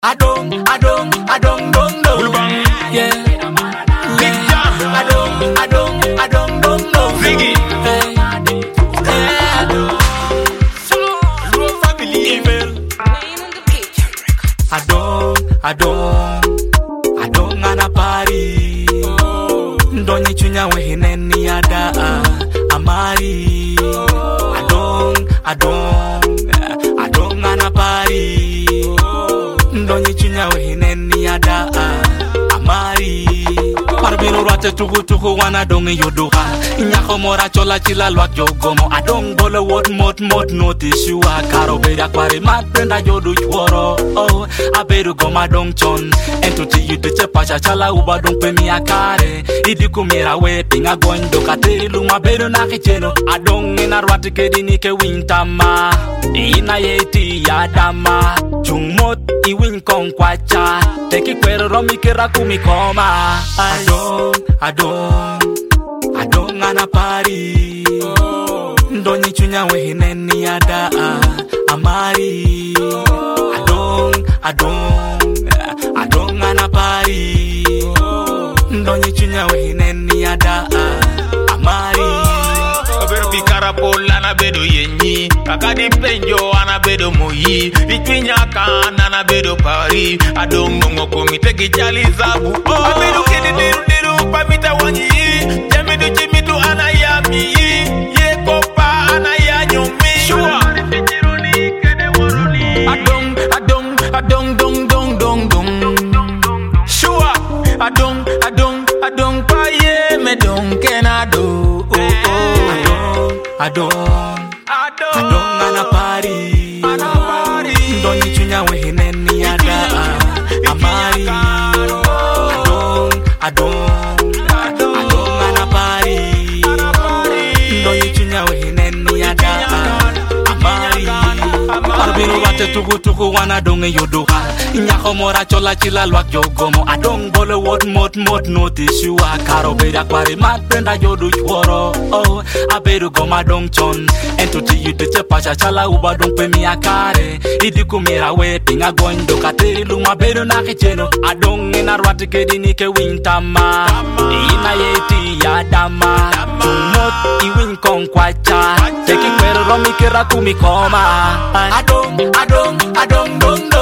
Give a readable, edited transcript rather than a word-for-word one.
Adong, dong, dong. Yeah. Big John. Adong, dong, dong. Ziggy. Low family evil. Adong anapari. Ndonyi chunya wehineni ada amari. Adong anapari. Ndonyi chunya wehineni ada amari. Marbino rate tuku wana dongi yodoka. Nyako mora chola chila lwak jogomo. Adong bole wot mot notice you a karo beda kwari mat brenda jodu chworo. Oh, abedu goma dong chon. Entuti yudu chepacha chala uba dong pe mi akare. Idi kumira we pinga gondo kateri luma bedu na kicheno. Adong ina rwati kedi nike wintama. Ina yeti yadama. Chungmot iwin kong kwacha. Teki kwero romi kira kumikoma. Adong anapari. Ndonyi chunya wehineni ada amari. Adong anapari. Ndonyi chunya wehineni ada amari. Abedo pikara pola na bedo yenyi. Kakadi penjo ana bedo moyi. Ikinyaka ana bedo pari. Adong ngongo komite kichali zabu. Abedo kedi diru pamita wanyi. Jemidu chimidu ana yami. Ye kopa ana ya nyomi. Shua. Adong dong. Shua. Adong pa ye me dong kenado. Adong anapari. Ndonyi chunya wehineni ada amari. Adong anapari. Ndonyi chunya wehineni ada amari. Marbino rate tuku wana dongi yodoka. Nyako mora chola chila lwak jogomo. Adong bole wot mot notice you a karo beda kwari mat brenda jodu chworo. Oh, abedu goma dong chon. Entuti yudu chepacha chala uba dong pe mi akare. Idi kumira we pinga gondo kateri luma bedu na kicheno. Adong ina rwati kedi nike wintama. Ina yeti yadama. Chungmot iwin kong kwacha. Teki kwero romi kira kumikoma. Adong, dong.